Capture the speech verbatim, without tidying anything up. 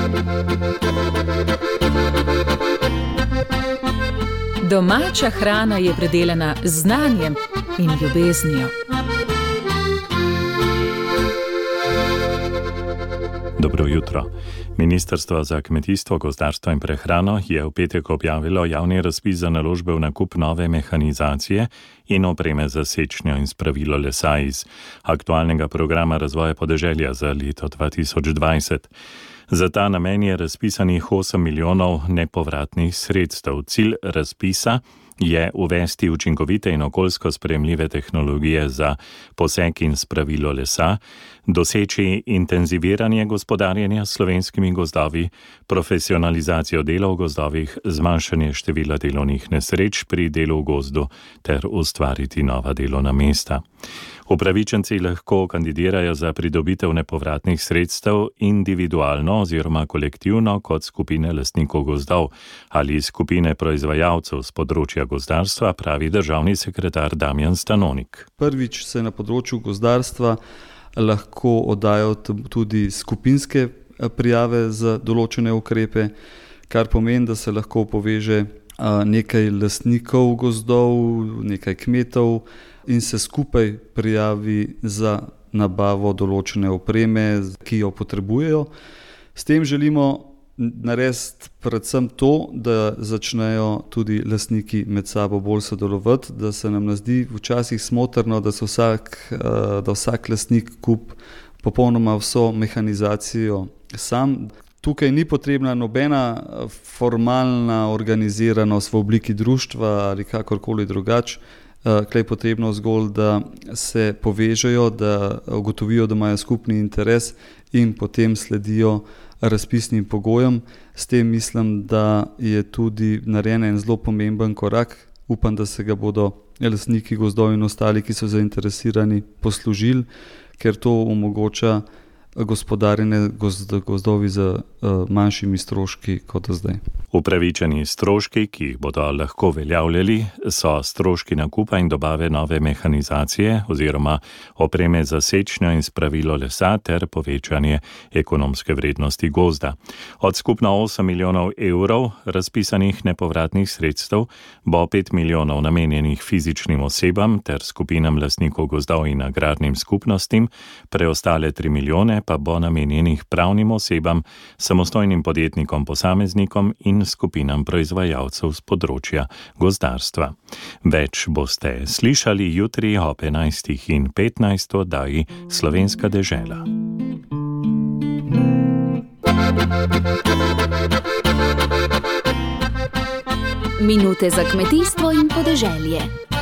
Domača hrana je predelana z znanjem in ljubeznijo. Dobro jutro. Ministrstvo za kmetijstvo, gozdarstvo in prehrano je v petek objavilo javni razpis za naložbe v nakup nove mehanizacije in opreme za sečnjo in spravilo lesa iz aktualnega programa razvoja podeželja za leto dva tisoč dvajset. Za ta namen je razpisanih osem milijonov nepovratnih sredstev. Cilj razpisa je uvesti učinkovite in okoljsko sprejemljive tehnologije za posek in spravilo lesa, doseči intenziviranje gospodarjenja s slovenskimi gozdovi, profesionalizacijo dela v gozdovih, zmanjšanje števila delovnih nesreč pri delu v gozdu ter ustvariti nova delovna mesta. Upravičenci lahko kandidirajo za pridobitev nepovratnih sredstev individualno oziroma kolektivno kot skupine lastnikov gozdov ali skupine proizvajalcev z področja gozdarstva, pravi državni sekretar Damjan Stanonik. Prvič se na področju gozdarstva lahko oddajo tudi skupinske prijave za določene ukrepe, kar pomeni, da se lahko poveže nekaj lastnikov gozdov, nekaj kmetov in se skupaj prijavi za nabavo določene opreme, ki jo potrebujejo. S tem želimo narediti predvsem to, da začnejo tudi lastniki med sabo bolj sodelovati, da se nam ne zdi včasih smotrno, da se vsak, da vsak lastnik kupi popolnoma vso mehanizacijo sam. Tukaj ni potrebna nobena formalna organiziranost v obliki društva ali kakorkoli drugače. Tukaj je potrebno zgolj, da se povežejo, da ugotovijo, da imajo skupni interes in potem sledijo razpisnim pogojem. S tem mislim, da je tudi narejen en zelo pomemben korak. Upam, da se ga bodo lastniki gozdov in ostali, ki so zainteresirani, poslužili, ker to omogoča gospodarjenje gozdovi z manjšimi stroški kot zdaj. Upravičeni stroški, ki jih bodo lahko veljavljali, so stroški nakupa in dobave nove mehanizacije oziroma opreme za sečnjo in spravilo lesa ter povečanje ekonomske vrednosti gozda. Od skupno osem milijonov evrov razpisanih nepovratnih sredstev bo pet milijonov namenjenih fizičnim osebam ter skupinam lastnikov gozdov in agrarnim skupnostim, preostale tri milijone pa bo namenjenih pravnim osebam, samostojnim podjetnikom, posameznikom in skupinam proizvajalcev z področja gozdarstva. Več boste slišali jutri ob enajstih in petnajst v oddaji Slovenska dežela. Minute za kmetijstvo in podeželje.